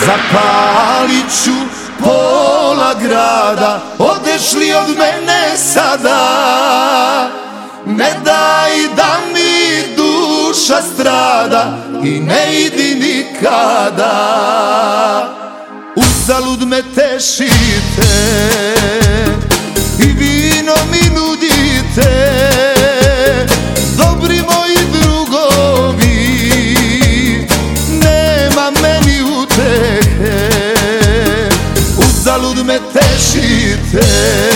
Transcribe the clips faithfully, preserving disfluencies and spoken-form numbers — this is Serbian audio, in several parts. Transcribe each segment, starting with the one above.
Zapalit ću pola grada, odeš li od mene sada? Ne daj da mi duša strada i ne idi nikada. Uzalud me tešite i vino mi nudite, dobri moji drugovi, nema meni utehe. Uzalud me tešite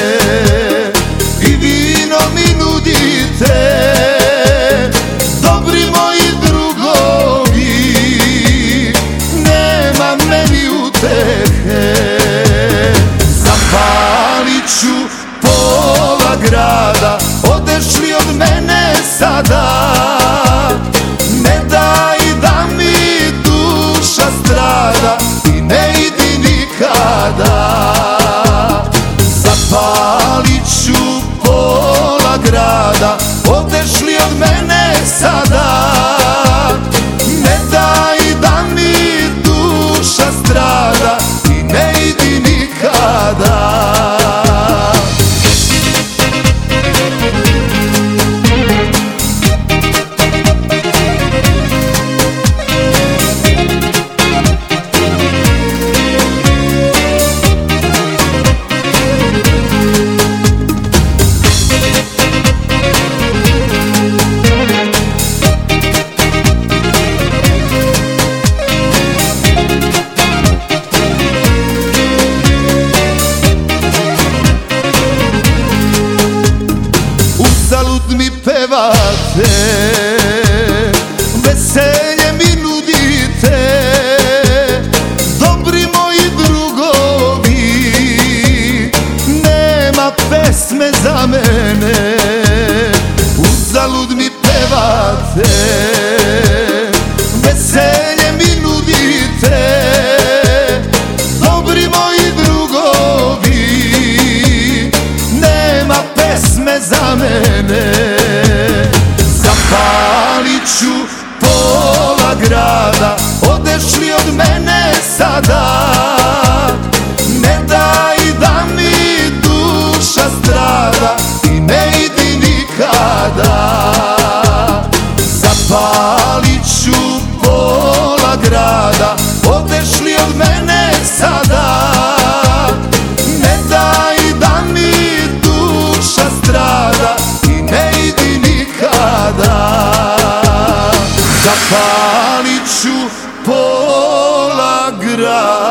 i vino mi nudite, dobri moji drugovi, nema meni utehe. Zapalit ću pola grada, odeš li od mene sada? Ne daj da mi duša strada i ne idi nikada. Zapalit ću pola grada, odeš li od mene sada? Ne daj da mi duša strada i ne idi nikada. Uzalud mi pevate, veselje mi nudite, dobri moji drugovi, nema pesme za mene. Uzalud mi pevate, veselje mi nudite, dobri moji drugovi, nema pesme za mene. Zapalit ću pola grada, odeš li od mene sada? Ne daj da mi duša strada i ne idi nikada. Zapalit ću pola grada, odeš li od mene sada? Ne daj da mi duša strada i ne idi nikada. Zapalit ću pola grada.